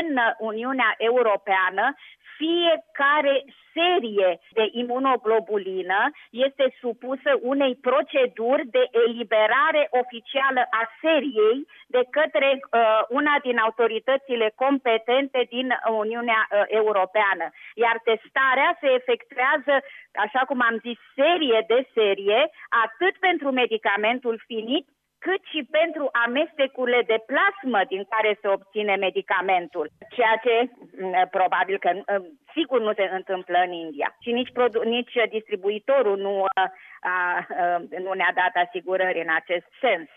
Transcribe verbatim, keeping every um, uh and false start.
în Uniunea Europeană fiecare serie de imunoglobulină este supusă unei proceduri de eliberare oficială a seriei de către uh, una din autoritățile competente din Uniunea uh, Europeană. Iar testarea se efectuează, așa cum am zis, serie de serie, atât pentru medicamentul finit, cât și pentru amestecurile de plasmă din care se obține medicamentul, ceea ce probabil că sigur nu se întâmplă în India. Și nici, produ- nici distribuitorul nu, a, a, nu ne-a dat asigurări în acest sens.